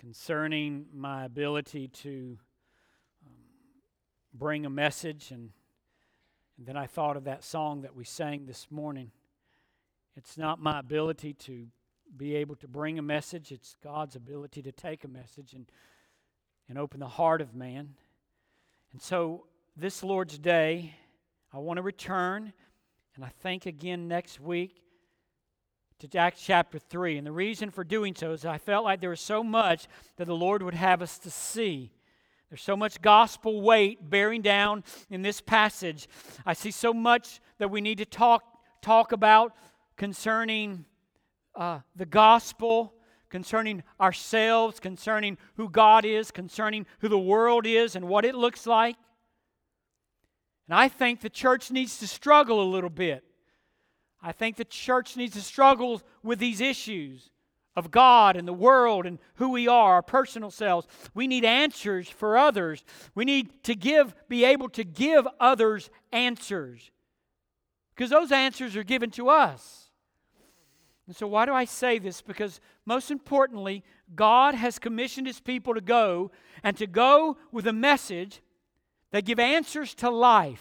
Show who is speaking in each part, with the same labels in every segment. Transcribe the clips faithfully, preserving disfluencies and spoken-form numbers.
Speaker 1: concerning my ability to um, bring a message, and, and then I thought of that song that we sang this morning. It's not my ability to be able to bring a message, it's God's ability to take a message and, and open the heart of man. And so this Lord's Day, I want to return, and I think again next week, to Acts chapter three. And the reason for doing so is I felt like there was so much that the Lord would have us to see. There's so much gospel weight bearing down in this passage. I see so much that we need to talk, talk about concerning uh, the gospel, concerning ourselves, concerning who God is, concerning who the world is and what it looks like. And I think the church needs to struggle a little bit. I think the church needs to struggle with these issues of God and the world and who we are, our personal selves. We need answers for others. We need to give, be able to give others answers, because those answers are given to us. And so why do I say this? Because most importantly, God has commissioned His people to go, and to go with a message that give answers to life.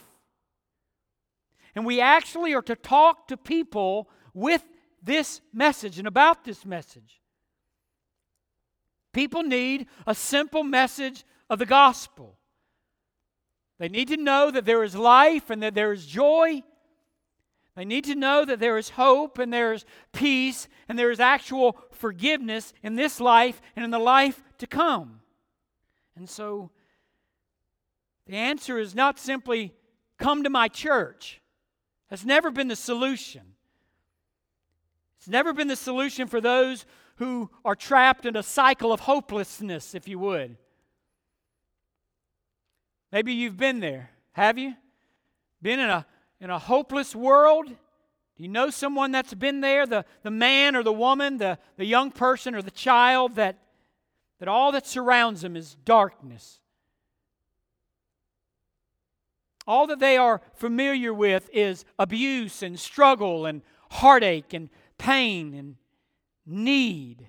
Speaker 1: And we actually are to talk to people with this message and about this message. People need a simple message of the gospel. They need to know that there is life and that there is joy. They need to know that there is hope and there is peace and there is actual forgiveness in this life and in the life to come. And so the answer is not simply come to my church. That's never been the solution. It's never been the solution for those who are trapped in a cycle of hopelessness, if you would. Maybe you've been there, have you? Been in a, in a hopeless world? Do you know someone that's been there? The, the man or the woman, the, the young person or the child that, that all that surrounds them is darkness. All that they are familiar with is abuse and struggle and heartache and pain and need.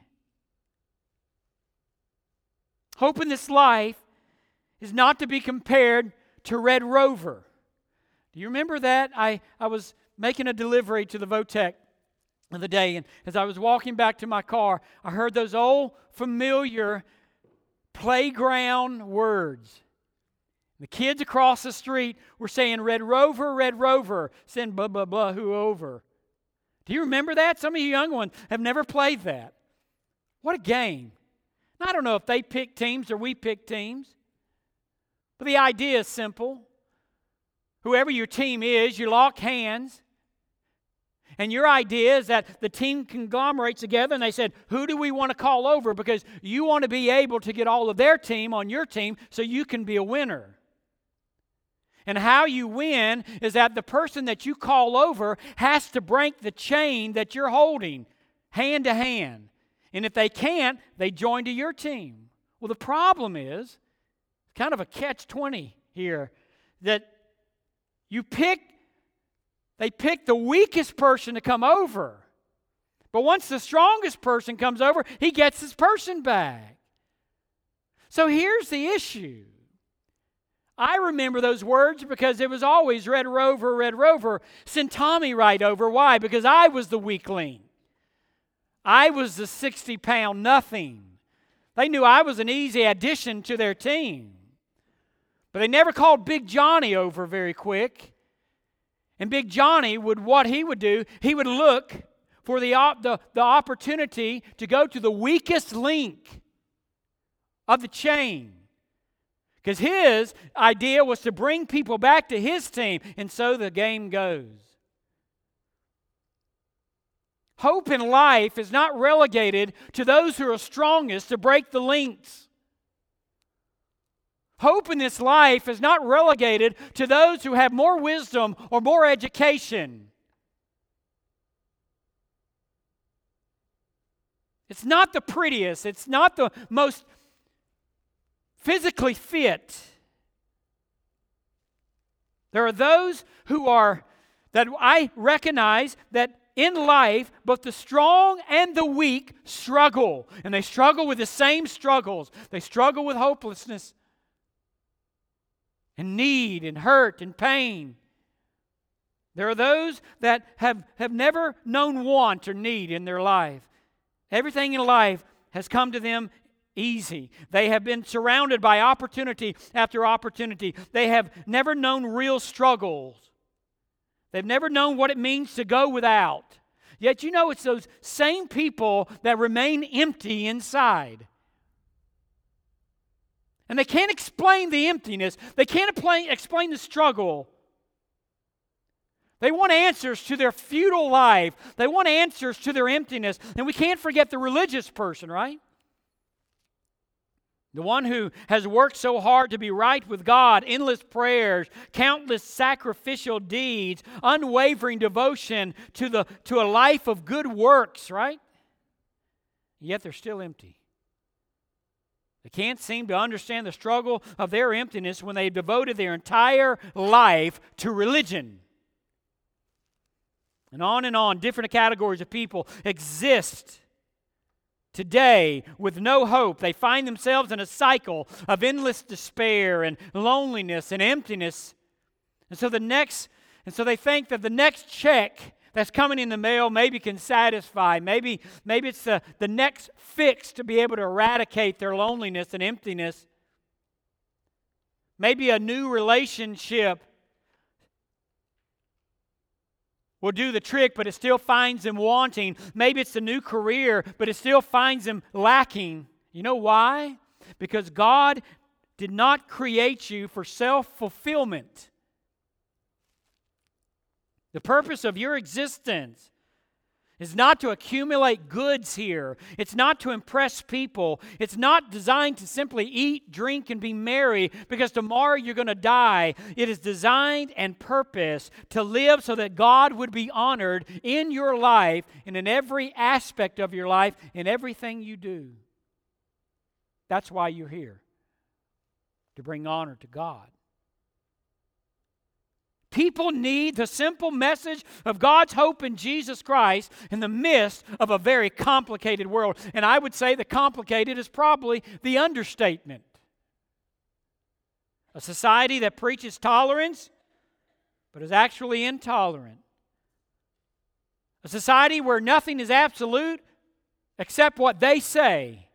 Speaker 1: Hope in this life is not to be compared to Red Rover. Do you remember that? I, I was making a delivery to the Votech the other day, and as I was walking back to my car, I heard those old familiar playground words. The kids across the street were saying, Red Rover, Red Rover, send blah, blah, blah, who over. Do you remember that? Some of you young ones have never played that. What a game. Now, I don't know if they pick teams or we pick teams, but the idea is simple. Whoever your team is, you lock hands, and your idea is that the team conglomerates together and they said, who do we want to call over? Because you want to be able to get all of their team on your team so you can be a winner. And how you win is that the person that you call over has to break the chain that you're holding, hand to hand. And if they can't, they join to your team. Well, the problem is, kind of a catch twenty here, that you pick, they pick the weakest person to come over. But once the strongest person comes over, he gets his person back. So here's the issue. I remember those words because it was always Red Rover, Red Rover. Send Tommy right over. Why? Because I was the weakling. I was the sixty-pound nothing. They knew I was an easy addition to their team. But they never called Big Johnny over very quick. And Big Johnny would, what he would do, he would look for the, the, the opportunity to go to the weakest link of the chain. Because his idea was to bring people back to his team. And so the game goes. Hope in life is not relegated to those who are strongest to break the links. Hope in this life is not relegated to those who have more wisdom or more education. It's not the prettiest. It's not the most physically fit. There are those who are, that I recognize that in life, both the strong and the weak struggle. And they struggle with the same struggles. They struggle with hopelessness and need and hurt and pain. There are those that have, have never known want or need in their life. Everything in life has come to them easy. They have been surrounded by opportunity after opportunity. They have never known real struggles. They've never known what it means to go without. Yet you know it's those same people that remain empty inside. And they can't explain the emptiness. They can't explain the struggle. They want answers to their futile life. They want answers to their emptiness. And we can't forget the religious person, right? The one who has worked so hard to be right with God, endless prayers, countless sacrificial deeds, unwavering devotion to, the, to a life of good works, right? Yet they're still empty. They can't seem to understand the struggle of their emptiness when they've devoted their entire life to religion. And on and on, different categories of people exist today with no hope. They find themselves in a cycle of endless despair and loneliness and emptiness. And so the next, and so they think that the next check that's coming in the mail maybe can satisfy. Maybe, maybe it's the, the next fix to be able to eradicate their loneliness and emptiness. Maybe a new relationship will do the trick, but it still finds them wanting. Maybe it's a new career, but it still finds them lacking. You know why? Because God did not create you for self-fulfillment. The purpose of your existence is not to accumulate goods here. It's not to impress people. It's not designed to simply eat, drink, and be merry because tomorrow you're going to die. It is designed and purposed to live so that God would be honored in your life and in every aspect of your life, in everything you do. That's why you're here, to bring honor to God. People need the simple message of God's hope in Jesus Christ in the midst of a very complicated world. And I would say the complicated is probably the understatement. A society that preaches tolerance, but is actually intolerant. A society where nothing is absolute except what they say.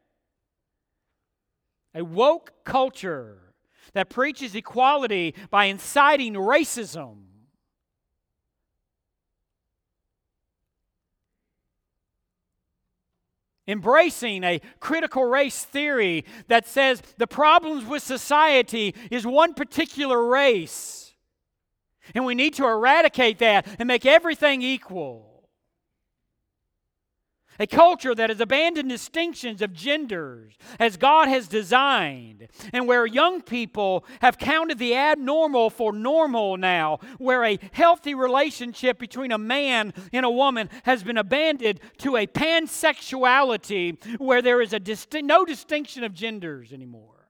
Speaker 1: A woke culture that preaches equality by inciting racism. Embracing a critical race theory that says the problems with society is one particular race. And we need to eradicate that and make everything equal. A culture that has abandoned distinctions of genders as God has designed, and where young people have counted the abnormal for normal now, where a healthy relationship between a man and a woman has been abandoned to a pansexuality where there is a disti- no distinction of genders anymore.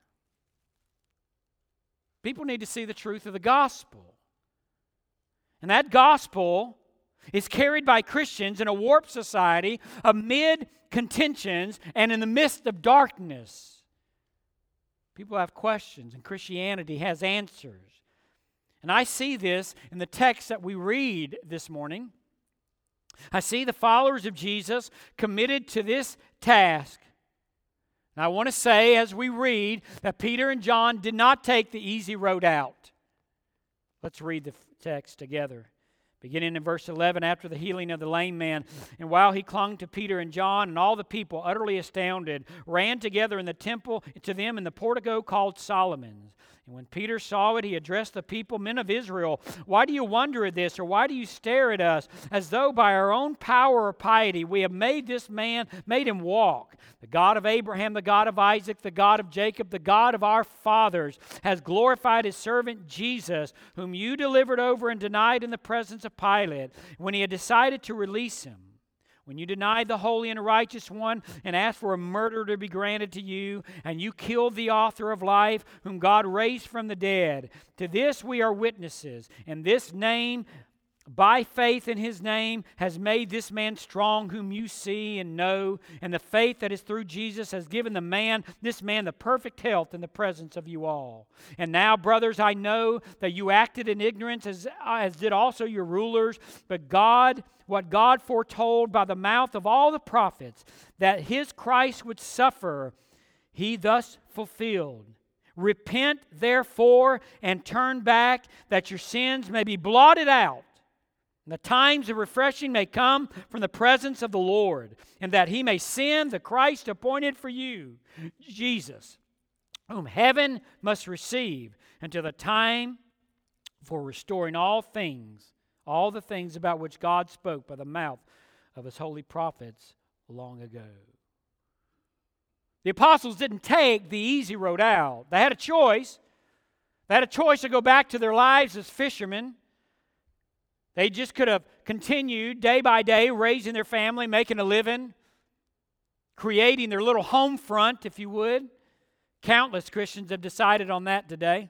Speaker 1: People need to see the truth of the gospel. And that gospel is carried by Christians in a warped society amid contentions and in the midst of darkness. People have questions, and Christianity has answers. And I see this in the text that we read this morning. I see the followers of Jesus committed to this task. And I want to say, as we read, that Peter and John did not take the easy road out. Let's read the text together. Beginning in verse eleven, after the healing of the lame man, and while he clung to Peter and John, and all the people, utterly astounded, ran together in the temple to them in the portico called Solomon's. And when Peter saw it, he addressed the people, "Men of Israel, why do you wonder at this, or why do you stare at us, as though by our own power or piety we have made this man, made him walk? The God of Abraham, the God of Isaac, the God of Jacob, the God of our fathers, has glorified his servant Jesus, whom you delivered over and denied in the presence of Pilate, when he had decided to release him. When you denied the holy and righteous one and asked for a murder to be granted to you, and you killed the author of life, whom God raised from the dead. To this we are witnesses, and this name by faith in his name has made this man strong whom you see and know, and the faith that is through Jesus has given the man, this man, the perfect health in the presence of you all. And now, brothers, I know that you acted in ignorance as, as did also your rulers, but God, what God foretold by the mouth of all the prophets, that his Christ would suffer, he thus fulfilled. Repent, therefore, and turn back, that your sins may be blotted out, and the times of refreshing may come from the presence of the Lord, and that he may send the Christ appointed for you, Jesus, whom heaven must receive until the time for restoring all things, all the things about which God spoke by the mouth of his holy prophets long ago. The apostles didn't take the easy road out. They had a choice. They had a choice to go back to their lives as fishermen. They just could have continued day by day, raising their family, making a living, creating their little home front, if you would. Countless Christians have decided on that today.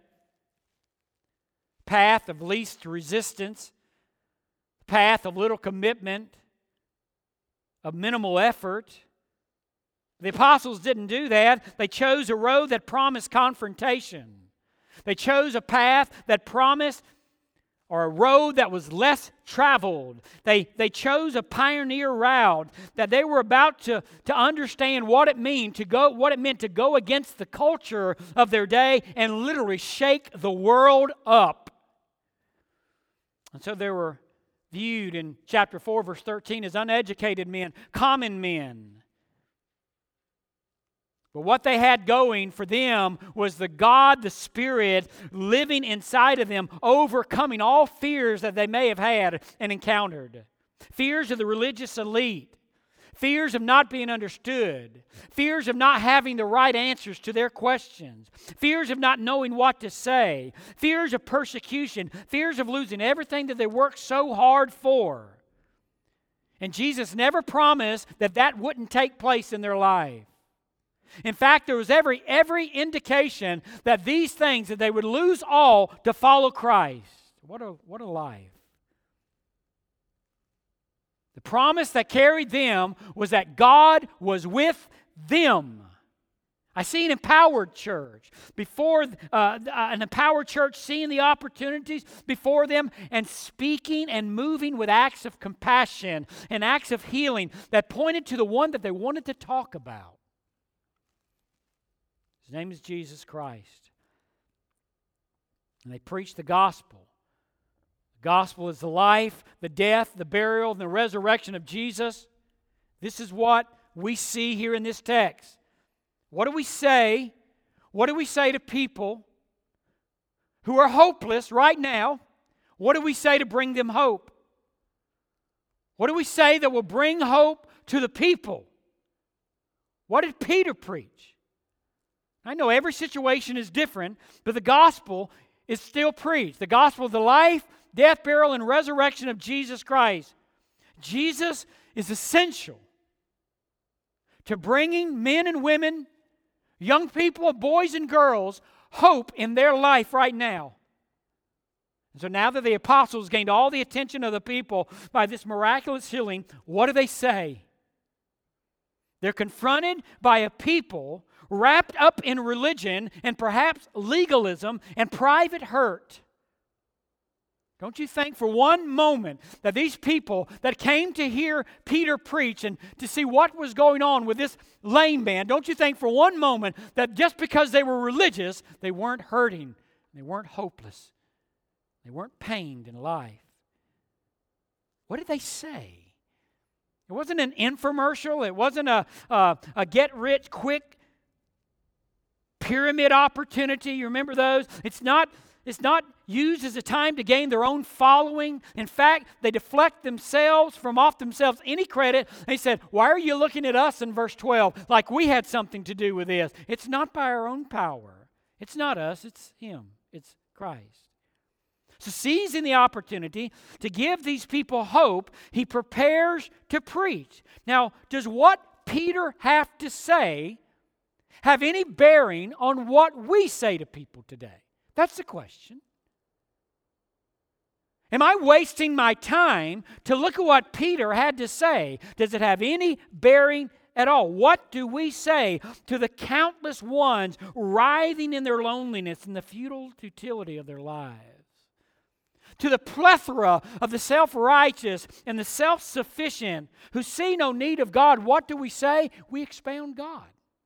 Speaker 1: Path of least resistance, path of little commitment, of minimal effort. The apostles didn't do that. They chose a road that promised confrontation. They chose a path that promised, or a road that was less traveled. They, they chose a pioneer route that they were about to, to understand what it mean to go, what it meant to go against the culture of their day and literally shake the world up. And so they were viewed in chapter four, verse thirteen, as uneducated men, common men. But what they had going for them was the God, the Spirit, living inside of them, overcoming all fears that they may have had and encountered. Fears of the religious elite. Fears of not being understood. Fears of not having the right answers to their questions. Fears of not knowing what to say. Fears of persecution. Fears of losing everything that they worked so hard for. And Jesus never promised that that wouldn't take place in their life. In fact, there was every, every indication that these things, that they would lose all to follow Christ. What a, what a life. The promise that carried them was that God was with them. I see an empowered church. Before uh, an empowered church seeing the opportunities before them and speaking and moving with acts of compassion and acts of healing that pointed to the one that they wanted to talk about. His name is Jesus Christ. And they preach the gospel. The gospel is the life, the death, the burial, and the resurrection of Jesus. This is what we see here in this text. What do we say? What do we say to people who are hopeless right now? What do we say to bring them hope? What do we say that will bring hope to the people? What did Peter preach? I know every situation is different, but the gospel is still preached. The gospel of the life, death, burial, and resurrection of Jesus Christ. Jesus is essential to bringing men and women, young people, boys and girls, hope in their life right now. And so now that the apostles gained all the attention of the people by this miraculous healing, what do they say? They're confronted by a people wrapped up in religion and perhaps legalism and private hurt. Don't you think for one moment that these people that came to hear Peter preach and to see what was going on with this lame man, don't you think for one moment that just because they were religious, they weren't hurting, they weren't hopeless, they weren't pained in life? What did they say? It wasn't an infomercial. It wasn't a, a, a get-rich-quick pyramid opportunity. You remember those? It's not, it's not used as a time to gain their own following. In fact, they deflect themselves from off themselves any credit. They said, why are you looking at us in verse twelve like we had something to do with this? It's not by our own power. It's not us. It's Him. It's Christ. So seizing the opportunity to give these people hope, he prepares to preach. Now, does what Peter have to say have any bearing on what we say to people today? That's the question. Am I wasting my time to look at what Peter had to say? Does it have any bearing at all? What do we say to the countless ones writhing in their loneliness and the futile futility of their lives? To the plethora of the self-righteous and the self-sufficient who see no need of God, what do we say? We expound God.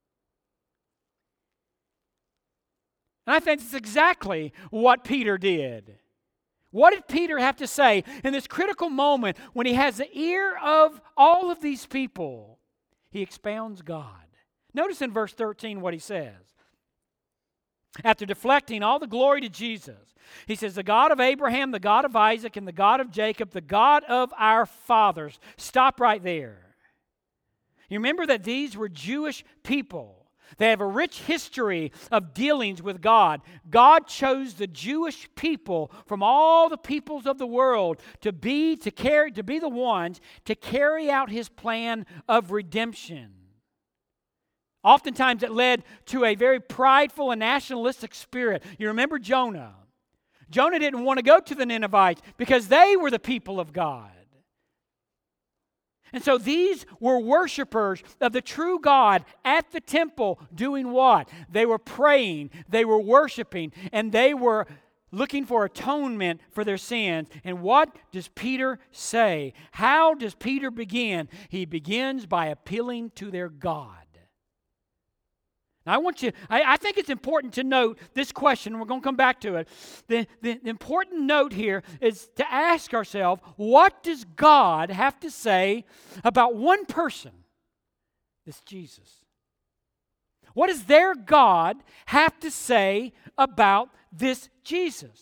Speaker 1: And I think it's exactly what Peter did. What did Peter have to say in this critical moment when he has the ear of all of these people? He expounds God. Notice in verse thirteen what he says. After deflecting all the glory to Jesus, he says, the God of Abraham, the God of Isaac, and the God of Jacob, the God of our fathers. Stop right there. You remember that these were Jewish people. They have a rich history of dealings with God. God chose the Jewish people from all the peoples of the world to be, to carry, to be the ones to carry out His plan of redemption. Oftentimes it led to a very prideful and nationalistic spirit. You remember Jonah. Jonah didn't want to go to the Ninevites because they were the people of God. And so these were worshipers of the true God at the temple doing what? They were praying, they were worshiping, and they were looking for atonement for their sins. And what does Peter say? How does Peter begin? He begins by appealing to their God. Now I want you, I, I think it's important to note this question, and we're going to come back to it. The, the, the important note here is to ask ourselves, what does God have to say about one person? This Jesus. What does their God have to say about this Jesus?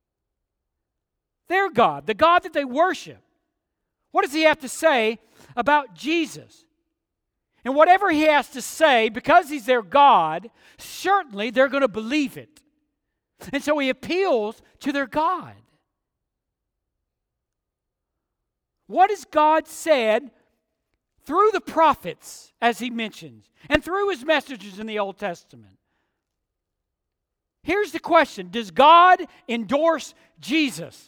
Speaker 1: Their God, the God that they worship. What does He have to say about Jesus? And whatever He has to say, because He's their God, certainly they're going to believe it. And so He appeals to their God. What has God said through the prophets, as He mentions, and through His messengers in the Old Testament? Here's the question. Does God endorse Jesus?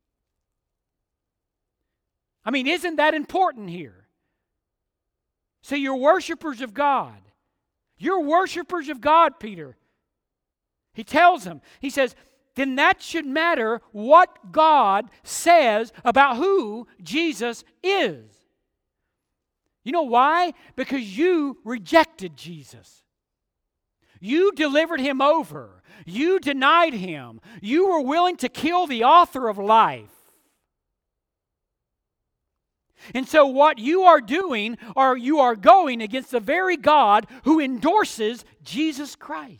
Speaker 1: I mean, isn't that important here? So you're worshipers of God. You're worshipers of God, Peter. He tells them, he says, then that should matter what God says about who Jesus is. You know why? Because you rejected Jesus. You delivered Him over. You denied Him. You were willing to kill the author of life. And so what you are doing, or you are going against the very God who endorses Jesus Christ.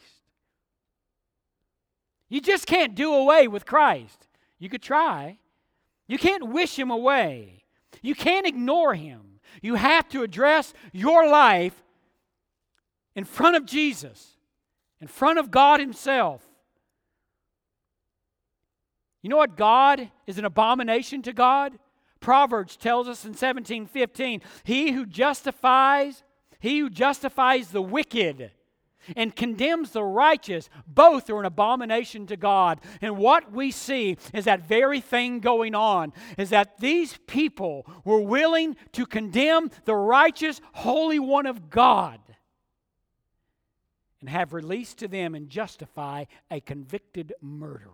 Speaker 1: You just can't do away with Christ. You could try. You can't wish Him away. You can't ignore Him. You have to address your life in front of Jesus, in front of God Himself. You know what? God is an abomination to God. Proverbs tells us in seventeen fifteen, he who justifies, he who justifies the wicked and condemns the righteous, both are an abomination to God. And what we see is that very thing going on, is that these people were willing to condemn the righteous Holy One of God and have released to them and justify a convicted murderer.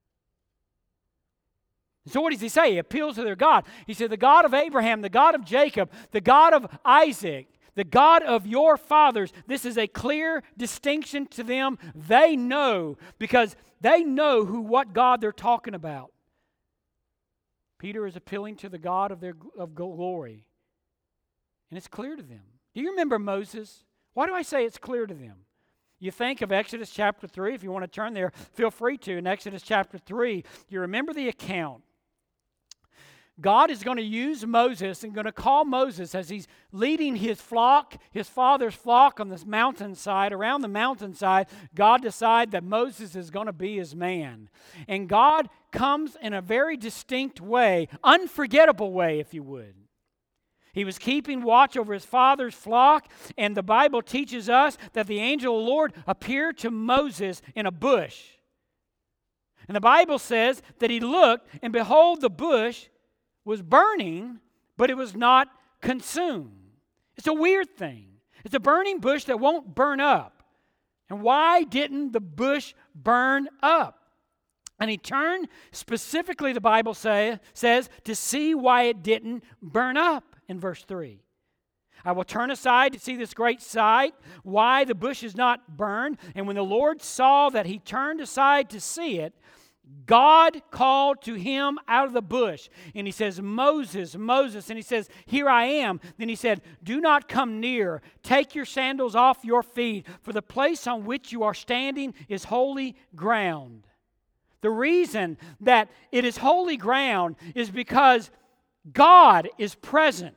Speaker 1: So what does he say? He appeals to their God. He said, the God of Abraham, the God of Jacob, the God of Isaac, the God of your fathers. This is a clear distinction to them. They know, because they know who, what God they're talking about. Peter is appealing to the God of their of glory. And it's clear to them. Do you remember Moses? Why do I say it's clear to them? You think of Exodus chapter three. If you want to turn there, feel free to. In Exodus chapter three, you remember the account. God is going to use Moses and going to call Moses as he's leading his flock, his father's flock on this mountainside. Around the mountainside, God decides that Moses is going to be his man. And God comes in a very distinct way, unforgettable way, if you would. He was keeping watch over his father's flock, and the Bible teaches us that the angel of the Lord appeared to Moses in a bush. And the Bible says that he looked, and behold, the bush was burning, but it was not consumed. It's a weird thing. It's a burning bush that won't burn up. And why didn't the bush burn up? And he turned specifically, the Bible say, says, to see why it didn't burn up in verse three. I will turn aside to see this great sight, why the bush is not burned. And when the Lord saw that he turned aside to see it, God called to him out of the bush. And he says, Moses, Moses. And he says, here I am. Then he said, do not come near. Take your sandals off your feet, for the place on which you are standing is holy ground. The reason that it is holy ground is because God is present.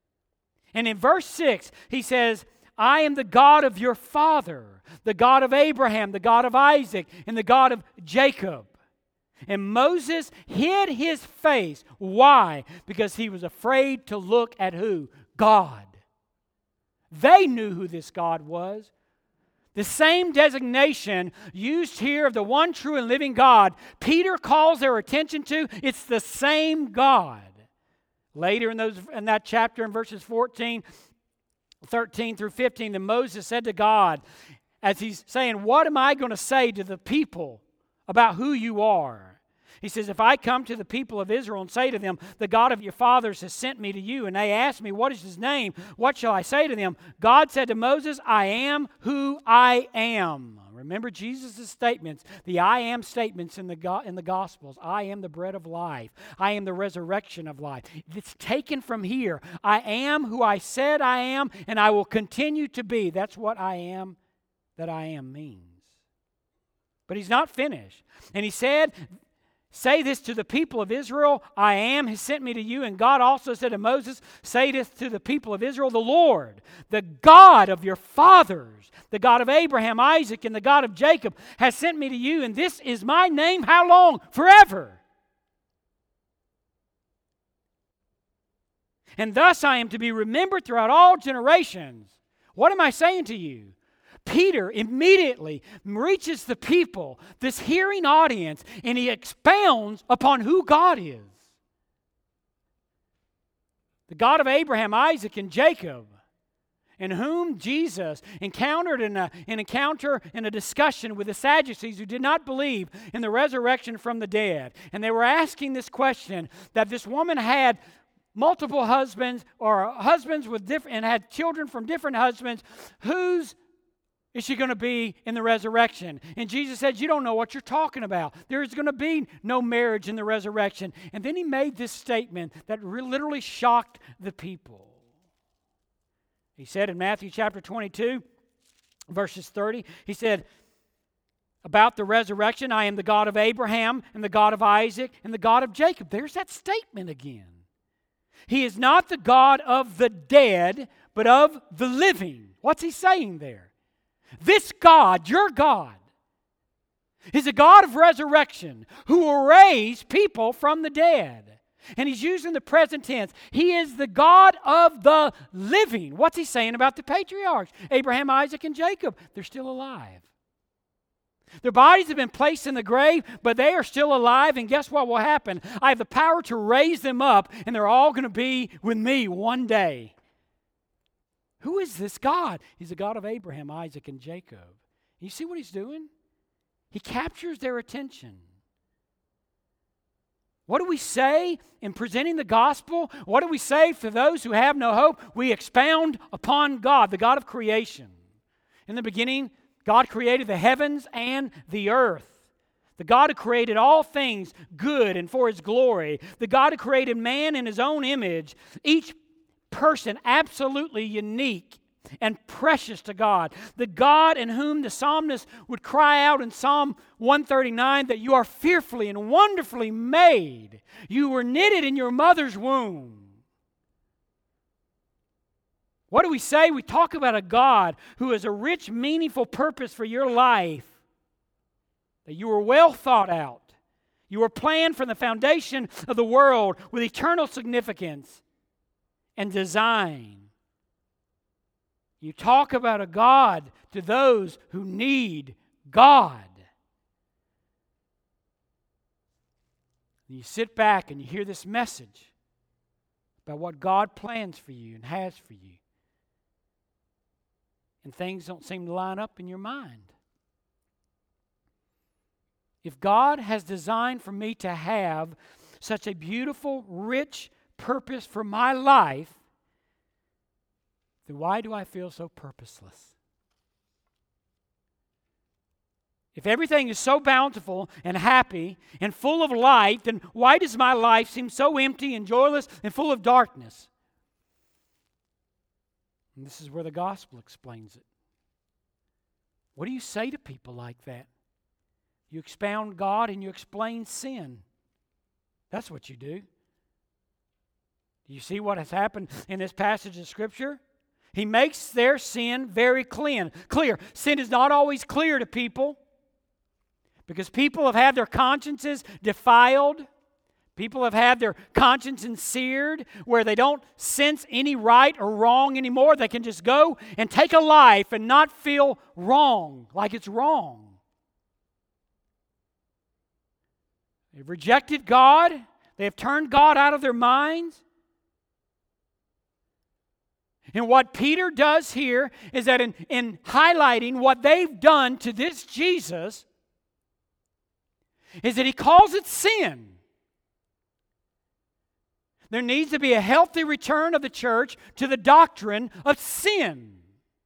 Speaker 1: And in verse six, he says, I am the God of your father, the God of Abraham, the God of Isaac, and the God of Jacob. And Moses hid his face. Why? Because he was afraid to look at who? God. They knew who this God was. The same designation used here of the one true and living God, Peter calls their attention to. It's the same God. Later in, those, in that chapter, in verses fourteen, thirteen through fifteen, then Moses said to God, as he's saying, what am I going to say to the people about who you are? He says, if I come to the people of Israel and say to them, the God of your fathers has sent me to you, and they ask me, what is his name? What shall I say to them? God said to Moses, I am who I am. Remember Jesus' statements, the I am statements in the, go- in the Gospels. I am the bread of life. I am the resurrection of life. It's taken from here. I am who I said I am, and I will continue to be. That's what I am that I am means. But he's not finished. And he said, say this to the people of Israel, I am has sent me to you. And God also said to Moses, say this to the people of Israel, the Lord, the God of your fathers, the God of Abraham, Isaac, and the God of Jacob has sent me to you. And this is my name, how long? Forever. And thus I am to be remembered throughout all generations. What am I saying to you? Peter immediately reaches the people, this hearing audience, and he expounds upon who God is. The God of Abraham, Isaac, and Jacob, in whom Jesus encountered in a, an encounter in a discussion with the Sadducees who did not believe in the resurrection from the dead. And they were asking this question, that this woman had multiple husbands, or husbands with different, and had children from different husbands. Whose is she going to be in the resurrection? And Jesus said, you don't know what you're talking about. There is going to be no marriage in the resurrection. And then he made this statement that re- literally shocked the people. He said in Matthew chapter twenty-two, verses thirty, he said, about the resurrection, I am the God of Abraham, and the God of Isaac, and the God of Jacob. There's that statement again. He is not the God of the dead, but of the living. What's he saying there? This God, your God, is a God of resurrection who will raise people from the dead. And he's using the present tense. He is the God of the living. What's he saying about the patriarchs? Abraham, Isaac, and Jacob. They're still alive. Their bodies have been placed in the grave, but they are still alive. And guess what will happen? I have the power to raise them up, and they're all going to be with me one day. Who is this God? He's the God of Abraham, Isaac, and Jacob. You see what he's doing? He captures their attention. What do we say in presenting the gospel? What do we say for those who have no hope? We expound upon God, the God of creation. In the beginning, God created the heavens and the earth. The God who created all things good and for his glory. The God who created man in his own image. Each person absolutely unique and precious to God. The God in whom the psalmist would cry out in Psalm one thirty-nine that you are fearfully and wonderfully made. You were knitted in your mother's womb. What do we say? We talk about a God who has a rich, meaningful purpose for your life. That you were well thought out. You were planned from the foundation of the world with eternal significance and design. You talk about a God to those who need God. And you sit back and you hear this message about what God plans for you and has for you. And things don't seem to line up in your mind. If God has designed for me to have such a beautiful, rich purpose for my life, then why do I feel so purposeless? If everything is so bountiful and happy and full of light, then why does my life seem so empty and joyless and full of darkness? And this is where the gospel explains it. What do you say to people like that? You expound God and you explain sin. That's what you do. Do you see what has happened in this passage of Scripture? He makes their sin very clean, clear. Sin is not always clear to people because people have had their consciences defiled. People have had their consciences seared where they don't sense any right or wrong anymore. They can just go and take a life and not feel wrong, like it's wrong. They've rejected God. They have turned God out of their minds. And what Peter does here is that in, in highlighting what they've done to this Jesus is that he calls it sin. There needs to be a healthy return of the church to the doctrine of sin.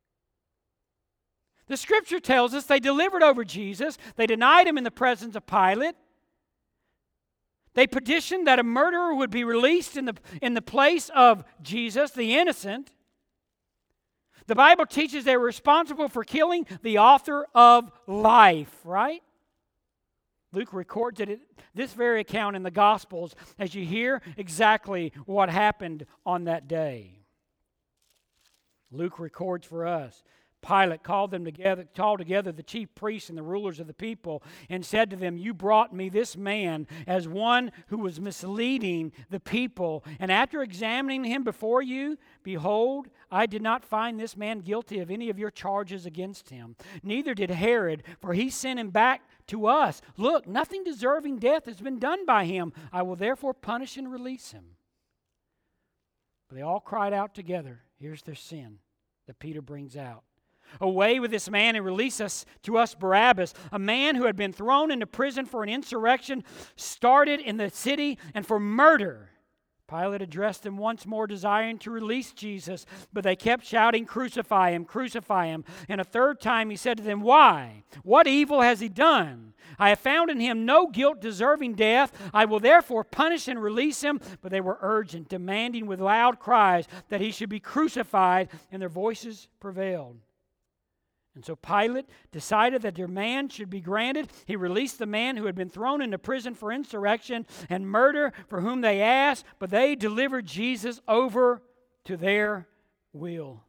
Speaker 1: The Scripture tells us they delivered over Jesus. They denied him in the presence of Pilate. They petitioned that a murderer would be released in the, in the place of Jesus, the innocent. The Bible teaches they were responsible for killing the author of life, right? Luke records it, this very account in the Gospels as you hear exactly what happened on that day. Luke records for us. Pilate called them together, called together the chief priests and the rulers of the people and said to them, "You brought me this man as one who was misleading the people. And after examining him before you, behold, I did not find this man guilty of any of your charges against him. Neither did Herod, for he sent him back to us. Look, nothing deserving death has been done by him. I will therefore punish and release him." But they all cried out together. Here's their sin that Peter brings out. "Away with this man and release us to us Barabbas, a man who had been thrown into prison for an insurrection started in the city and for murder." Pilate addressed them once more, desiring to release Jesus, but they kept shouting, "Crucify him, crucify him." And a third time he said to them, "Why? What evil has he done? I have found in him no guilt deserving death. I will therefore punish and release him." But they were urgent, demanding with loud cries that he should be crucified, and their voices prevailed. And so Pilate decided that their demand should be granted. He released the man who had been thrown into prison for insurrection and murder, for whom they asked, but they delivered Jesus over to their will.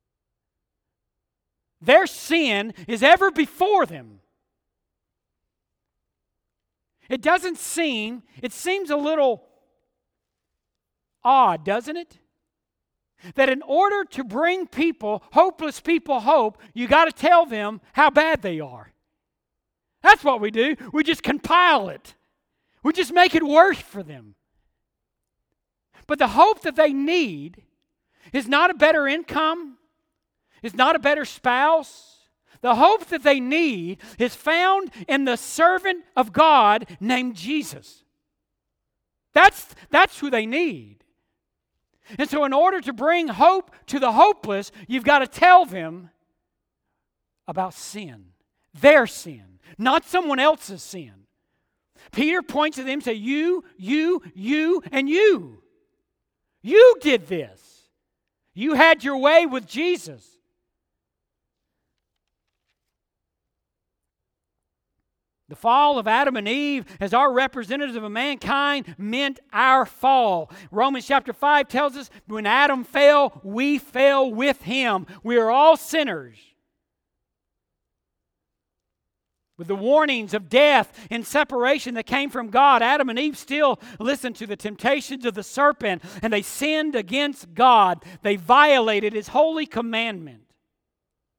Speaker 1: Their sin is ever before them. It doesn't seem, it seems a little odd, doesn't it? That in order to bring people, hopeless people, hope, you got to tell them how bad they are. That's what we do. We just compile it. We just make it worse for them. But the hope that they need is not a better income, is not a better spouse. The hope that they need is found in the servant of God named Jesus. That's, that's who they need. And so in order to bring hope to the hopeless, you've got to tell them about sin. Their sin, not someone else's sin. Peter points to them and says, you, you, you, and you. You did this. You had your way with Jesus. The fall of Adam and Eve as our representatives of mankind meant our fall. Romans chapter five tells us when Adam fell, we fell with him. We are all sinners. With the warnings of death and separation that came from God, Adam and Eve still listened to the temptations of the serpent, and they sinned against God. They violated His holy commandment.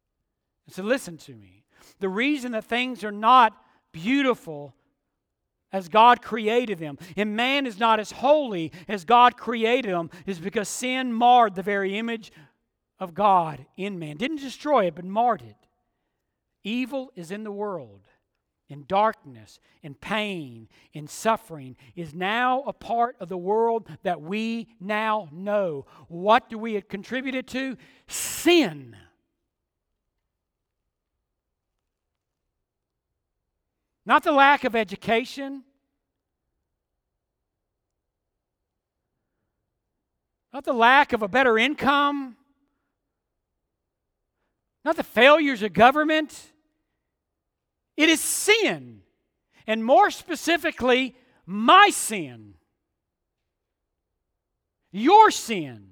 Speaker 1: So listen to me. The reason that things are not beautiful as God created them, and man is not as holy as God created them, is because sin marred the very image of God in man. Didn't destroy it, but marred it. Evil is in the world, in darkness, in pain, in suffering, is now a part of the world that we now know. What do we have contributed to? Sin. Not the lack of education. Not the lack of a better income. Not the failures of government. It is sin. And more specifically, my sin. Your sin.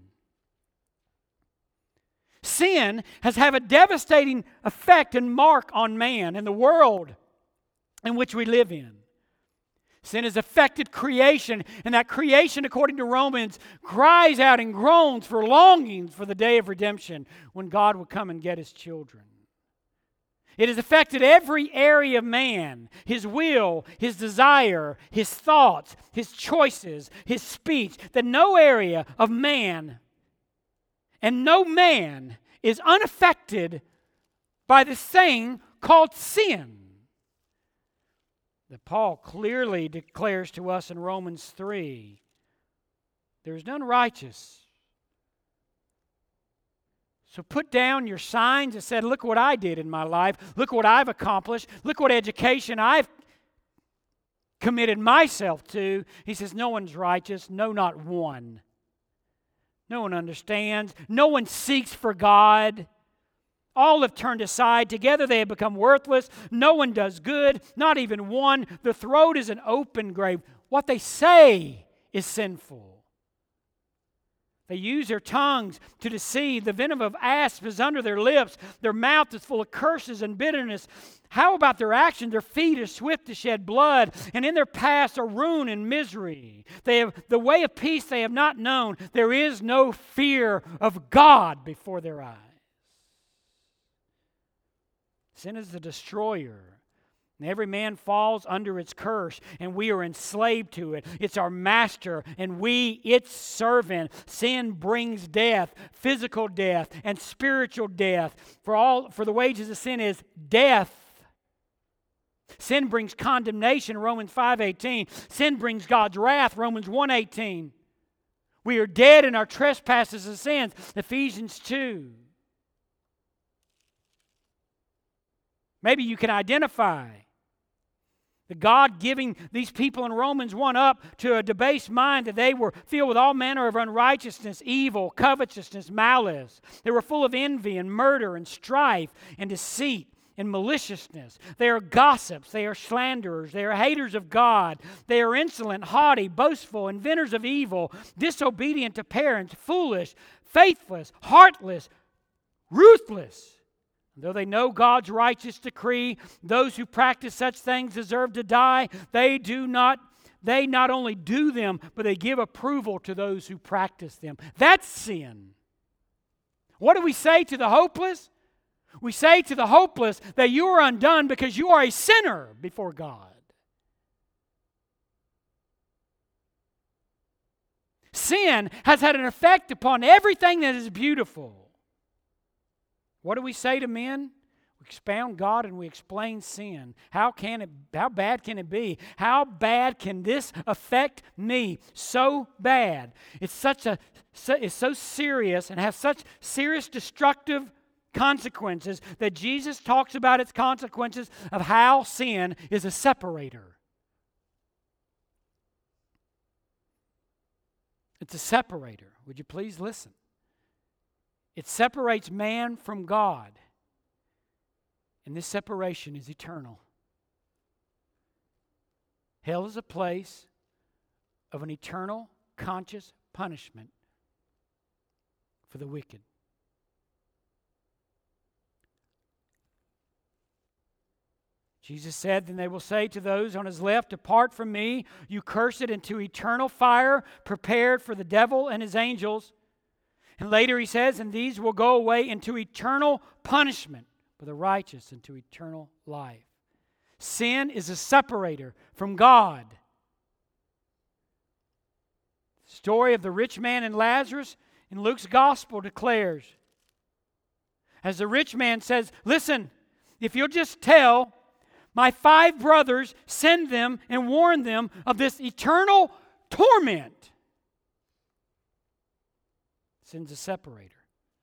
Speaker 1: Sin has had a devastating effect and mark on man and the world in which we live in. Sin has affected creation, and that creation, according to Romans, cries out and groans for longings for the day of redemption when God will come and get His children. It has affected every area of man, his will, his desire, his thoughts, his choices, his speech, that no area of man and no man is unaffected by this thing called sin. That Paul clearly declares to us in Romans three, there is none righteous. So put down your signs and said, look what I did in my life. Look what I've accomplished. Look what education I've committed myself to. He says, no one's righteous. No, not one. No one understands. No one seeks for God. All have turned aside. Together they have become worthless. No one does good, not even one. The throat is an open grave. What they say is sinful. They use their tongues to deceive. The venom of asp is under their lips. Their mouth is full of curses and bitterness. How about their action? Their feet are swift to shed blood, and in their paths are ruin and misery. They have the way of peace they have not known. There is no fear of God before their eyes. Sin is the destroyer. And every man falls under its curse, and we are enslaved to it. It's our master, and we its servant. Sin brings death, physical death, and spiritual death. For all, for the wages of sin is death. Sin brings condemnation, Romans five eighteen. Sin brings God's wrath, Romans one eighteen. We are dead in our trespasses and sins, Ephesians two. Maybe you can identify the God giving these people in Romans one up to a debased mind that they were filled with all manner of unrighteousness, evil, covetousness, malice. They were full of envy and murder and strife and deceit and maliciousness. They are gossips. They are slanderers. They are haters of God. They are insolent, haughty, boastful, inventors of evil, disobedient to parents, foolish, faithless, heartless, ruthless. Though they know God's righteous decree, those who practice such things deserve to die. They do not, they not only do them, but they give approval to those who practice them. That's sin. What do we say to the hopeless? We say to the hopeless that you are undone because you are a sinner before God. Sin has had an effect upon everything that is beautiful. What do we say to men? We expound God and we explain sin. How can it, how bad can it be? How bad can this affect me? So bad. It's such a so, it's so serious and has such serious destructive consequences that Jesus talks about its consequences of how sin is a separator. It's a separator. Would you please listen? It separates man from God. And this separation is eternal. Hell is a place of an eternal, conscious punishment for the wicked. Jesus said, then they will say to those on his left, depart from me, you cursed, into eternal fire prepared for the devil and his angels. And later he says, and these will go away into eternal punishment, but the righteous into eternal life. Sin is a separator from God. The story of the rich man and Lazarus in Luke's gospel declares, as the rich man says, listen, if you'll just tell my five brothers, send them and warn them of this eternal torment. Sin's a separator.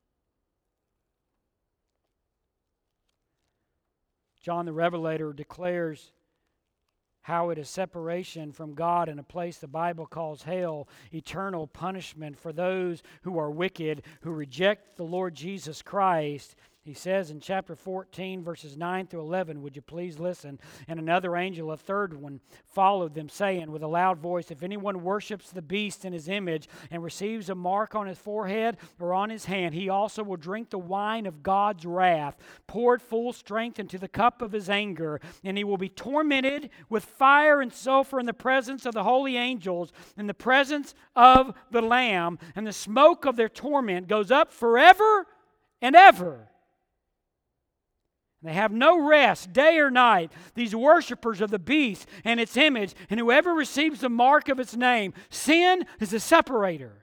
Speaker 1: John the Revelator declares how it is separation from God in a place the Bible calls hell, eternal punishment for those who are wicked, who reject the Lord Jesus Christ. He says in chapter fourteen, verses nine through eleven, would you please listen? And another angel, a third one, followed them, saying with a loud voice, if anyone worships the beast in his image and receives a mark on his forehead or on his hand, he also will drink the wine of God's wrath, poured full strength into the cup of his anger, and he will be tormented with fire and sulfur in the presence of the holy angels, in the presence of the Lamb, and the smoke of their torment goes up forever and ever. They have no rest day or night, these worshipers of the beast and its image, and whoever receives the mark of its name. Sin is a separator.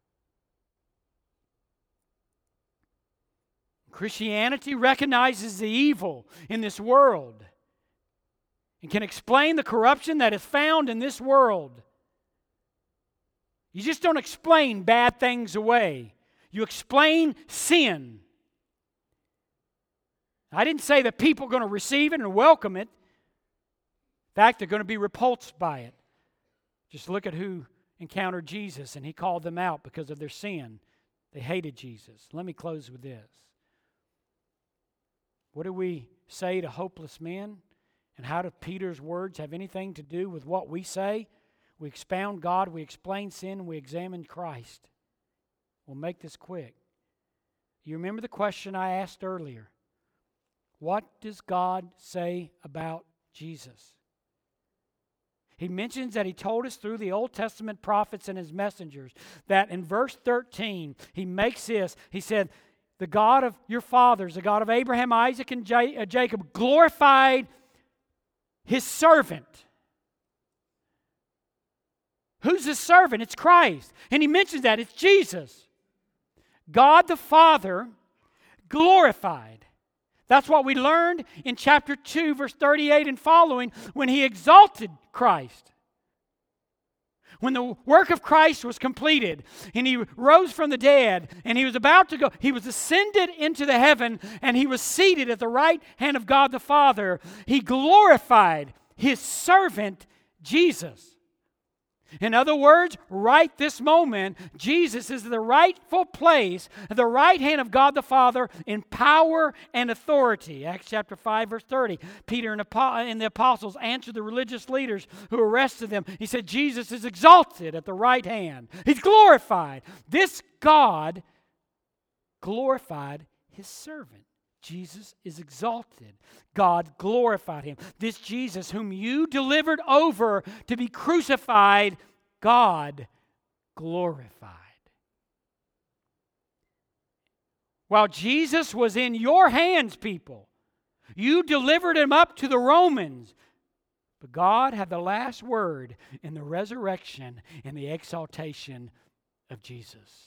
Speaker 1: Christianity recognizes the evil in this world and can explain the corruption that is found in this world. You just don't explain bad things away. You explain sin. I didn't say that people are going to receive it and welcome it. In fact, they're going to be repulsed by it. Just look at who encountered Jesus, and He called them out because of their sin. They hated Jesus. Let me close with this. What do we say to hopeless men? And how do Peter's words have anything to do with what we say? We expound God, we explain sin, and we examine Christ. We'll make this quick. You remember the question I asked earlier? What does God say about Jesus? He mentions that He told us through the Old Testament prophets and His messengers that in verse thirteen, He makes this. He said, the God of your fathers, the God of Abraham, Isaac, and Jacob, glorified His servant. Who's His servant? It's Christ. And He mentions that. It's Jesus. God the Father glorified. That's what we learned in chapter two, verse thirty-eight and following, when He exalted Christ. When the work of Christ was completed and He rose from the dead and He was about to go, He was ascended into the heaven and He was seated at the right hand of God the Father. He glorified His servant Jesus. In other words, right this moment, Jesus is the rightful place, at the right hand of God the Father in power and authority. Acts chapter five, verse thirty. Peter and the apostles answered the religious leaders who arrested them. He said, Jesus is exalted at the right hand. He's glorified. This God glorified His servant. Jesus is exalted. God glorified Him. This Jesus whom you delivered over to be crucified, God glorified. While Jesus was in your hands, people, you delivered Him up to the Romans. But God had the last word in the resurrection and the exaltation of Jesus.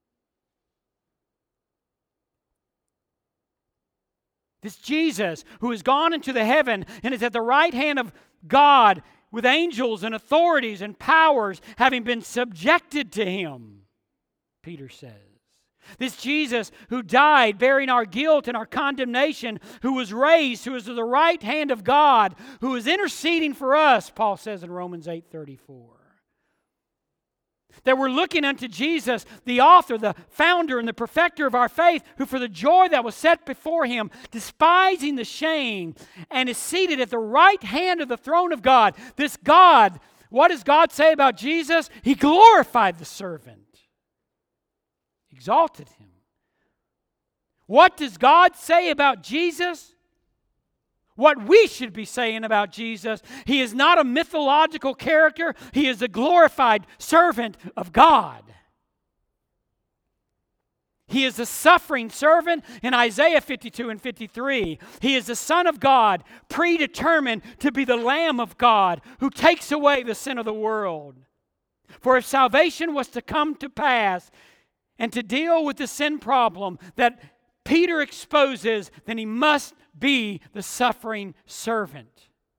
Speaker 1: This Jesus who has gone into the heaven and is at the right hand of God with angels and authorities and powers having been subjected to Him, Peter says. This Jesus who died bearing our guilt and our condemnation, who was raised, who is at the right hand of God, who is interceding for us, Paul says in Romans eight thirty-four. That we're looking unto Jesus, the author, the founder, and the perfecter of our faith, who for the joy that was set before Him, despising the shame, and is seated at the right hand of the throne of God. This God, what does God say about Jesus? He glorified the servant, exalted Him. What does God say about Jesus? What we should be saying about Jesus: He is not a mythological character. He is a glorified servant of God. He is the suffering servant in Isaiah fifty-two and fifty-three. He is the Son of God, predetermined to be the Lamb of God who takes away the sin of the world. For if salvation was to come to pass and to deal with the sin problem that Peter exposes, then he must be the suffering servant.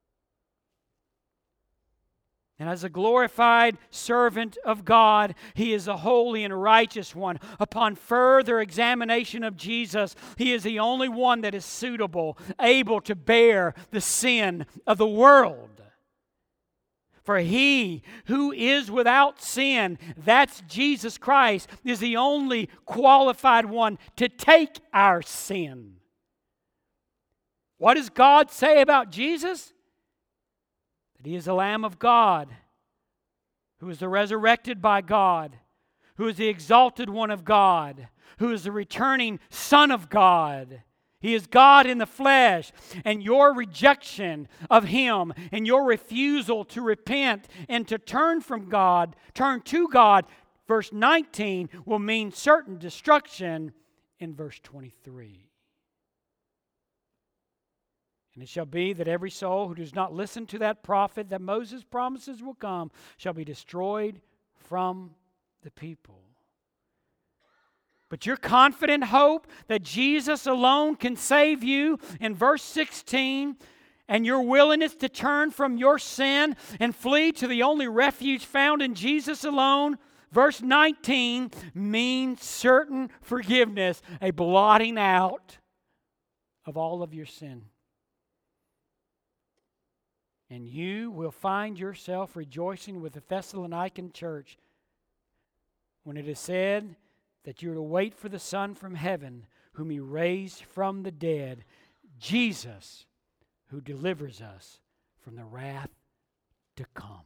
Speaker 1: And as a glorified servant of God, He is a holy and righteous one. Upon further examination of Jesus, He is the only one that is suitable, able to bear the sin of the world. For He who is without sin, that's Jesus Christ, is the only qualified one to take our sin. What does God say about Jesus? That He is the Lamb of God, who is the resurrected by God, who is the exalted one of God, who is the returning Son of God. He is God in the flesh, and your rejection of Him and your refusal to repent and to turn from God, turn to God, verse nineteen, will mean certain destruction in verse twenty-three. And it shall be that every soul who does not listen to that prophet that Moses promises will come shall be destroyed from the people. But your confident hope that Jesus alone can save you in verse sixteen, and your willingness to turn from your sin and flee to the only refuge found in Jesus alone, verse nineteen, means certain forgiveness, a blotting out of all of your sin. And you will find yourself rejoicing with the Thessalonican church when it is said that you're to wait for the Son from heaven, whom He raised from the dead, Jesus, who delivers us from the wrath to come.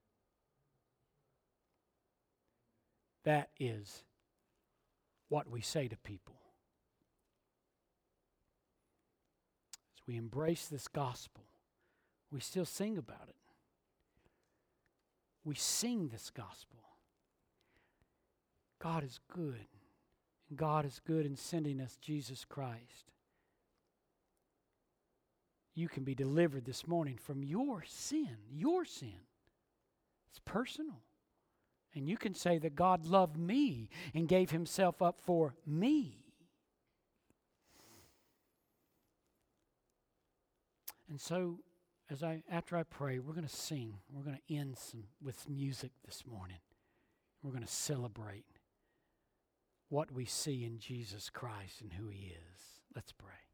Speaker 1: That is what we say to people. As we embrace this gospel, we still sing about it. We sing this gospel. God is good. And God is good in sending us Jesus Christ. You can be delivered this morning from your sin. Your sin. It's personal. And you can say that God loved me and gave Himself up for me. And so, As I, after I pray, we're going to sing. We're going to end some, with music this morning. We're going to celebrate what we see in Jesus Christ and who He is. Let's pray.